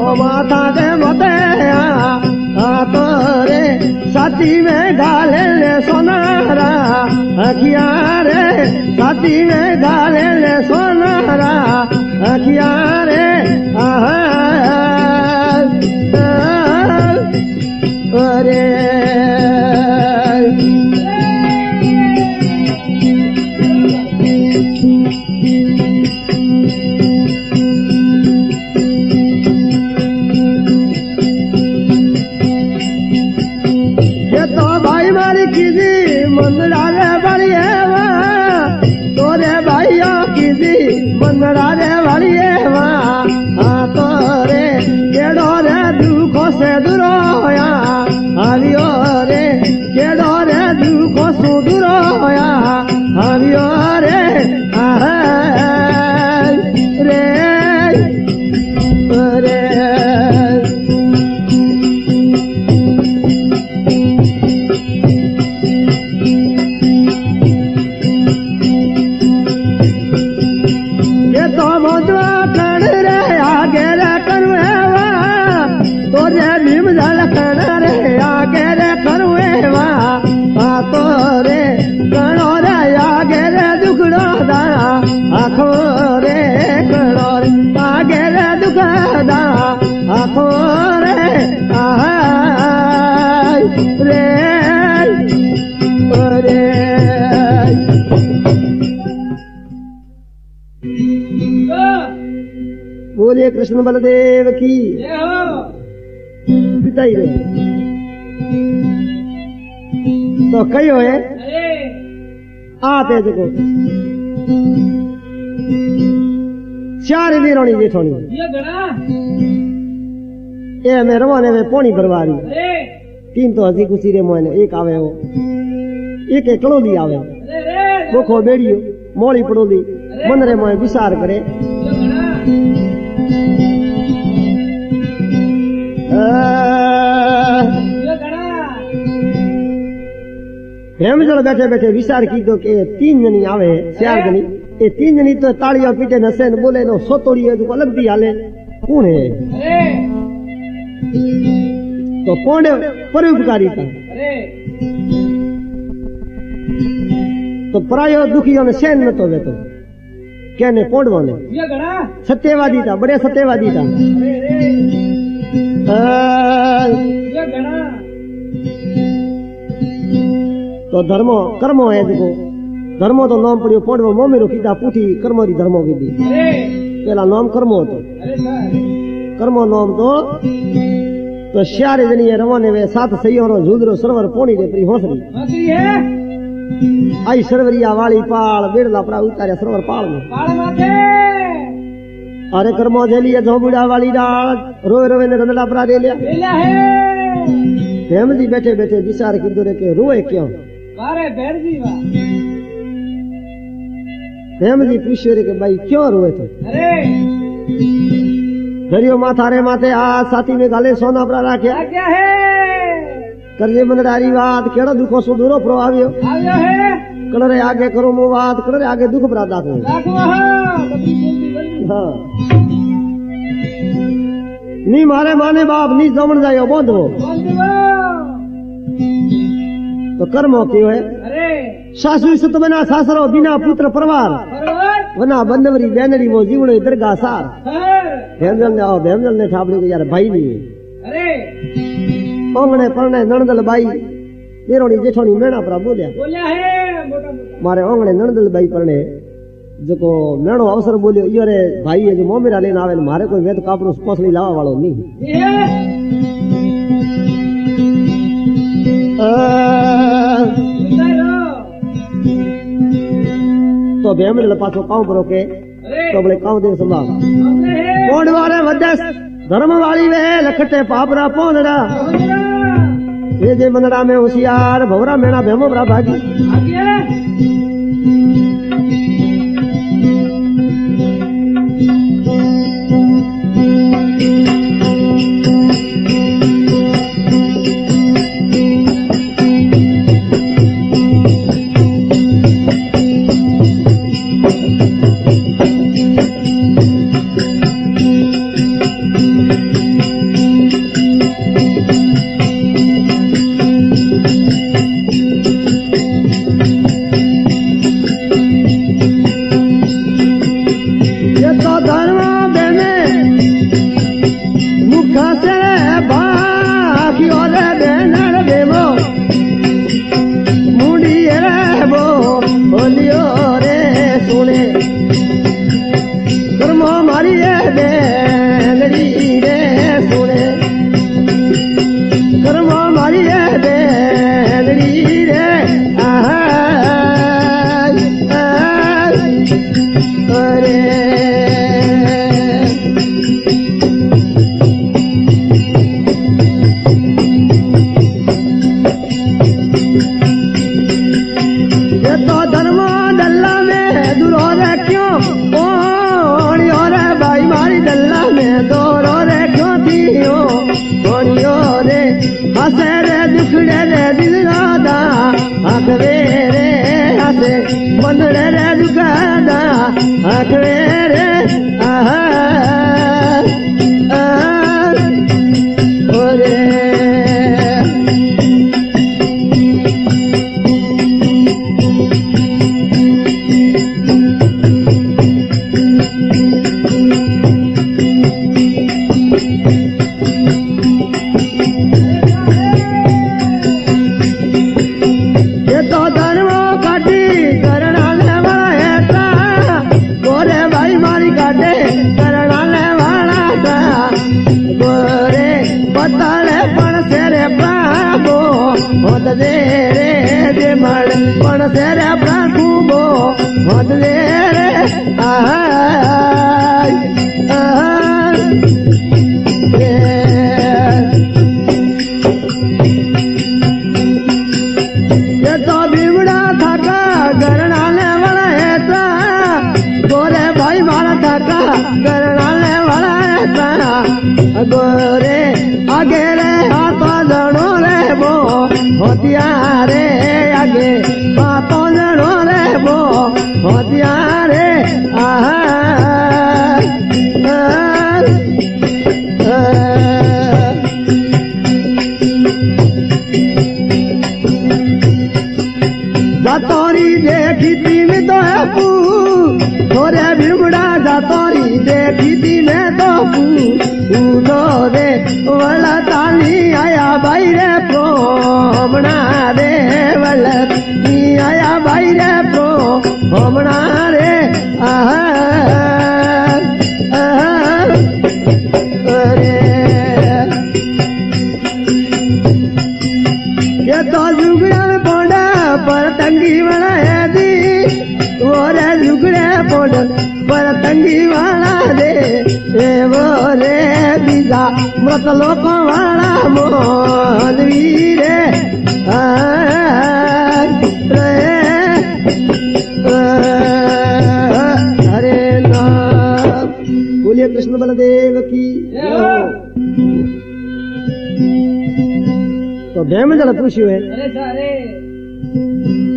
माथा के मते तो रे साथी में गाले ले सोनारा अखिया रे साथी में गाले ले सोनारा अखिया रे अरे मनरारे वाली तो रे केड़ो रे दुखों से दुरोया हरियो रे केड़ो रे दुखों से दुरोया हरियो रे रे रे बोलिए कृष्ण बलदेव की पिता ही रहे तो कई हो आते देखो चार वीरोनी जेठोनी ये मैं रवाने में पोनी भरवारी तीन तो हसी खुशी रे मोने एक आवे हो एक कड़ोली आवे गोखो बेड़ियो मोड़ी पड़ोली मन रे मोए विचार करे हेमजल बैठे बैठे विचार की तो के तीन जनी आवे चार जनी ये तीन जनी तो तालियां पीटे नसे न बोले नो सोतोड़ी है तो अलग दी हाले कौन है तो कौन है परोपकारी था तो परायो दुखियों ने सहन न तो वेतो क्या ने पोड़वा ने सत्यवादी था बड़े सत्यवादी था तो धर्मो कर्मो है देखो धर्मो तो नाम पड़ियो पोड़वो मोमेरो कीधा पूठी कर्मो री धर्मो कीधी पहला नाम कर्मो तो कर्मो नाम तो श्यारे जनी रवाने वे सात सैयोरो झूदरो सरवर पोणी रे परी होसरी आई सरवरिया वाली पाल बेड़ला पड़ा उतारे सरवर पाल में अरे कर्मो झेलिए झोबुड़ा वाली रात रोए रोए ने रंदला पड़ा ले लिया हेमजी बैठे बैठे विचार की दोरे के रोए क्यों हेमजी पूछे रे के भाई क्यों रोए थे दरियो माथा रे माथे आ साथी में गाले सोना पड़ा राख्या क्या है करजे मनरारी बात केड़ो दुखो सो दूरो प्रभावियो कलरे आगे करो मो बात कलरे आगे दुख पड़ा दाखो हाँ नी मारे माने बाप नी जमण जायो बोंधो तो कर्मो क्यों है सासु सत बना सासरो बिना पुत्र परिवार वना बंदवरी बैनरी वो जीवड़े दरगाह सार भेमजल ने ठाबड़ी को यार भाई नहीं ओंगणे परणे नणदल बाई देरोनी जेठोनी मेणा परा बोलिया है मारे ओंगणे नणदल बाई परणे जो मेणो अवसर बोलियो इयो रे भाई है जो मोमेरा लेने आवे मारे कोई वेद कापरो पोसली लावा वालो नहीं तो भेमजल पाछो काउ परो के तो बोले काउ दे संभाल कोड वारे वदस धर्म वाली वे लखटे पापरा पोंदड़ा ये जे मनड़ा में होशियार भवरा मेणा भेमो बरा भागी खासे बाकी और बेनर देवो मुंडी रे बो बोलियो रे सुने कर्मो मारी बेनरी रे सुने कर्मो मारी बेनरी रे अरे गोरे आगे रे हाथों जड़ो रे वो होतिया रे आगे हाथों जड़ो रे वो होतिया रे जातोरी देखी तीन तो है पू थोड़े बिगड़ा जातोरी देखी तीन तो पूलो रे वला ताली आया भाई रे प्रोमणा रे वला आया भाई रे प्रोमणा रे अरे ये तो जुगड़ा में पोड़ा पर तंगी वाला है दी वो रे जुगड़े पोड़ा पर तंगी वाला दे वो रे बीजा मृत लोक वाला मोहनवी रे हरे नाम बोलिए कृष्ण बलदेव की। तो डेम जरा पूछियो है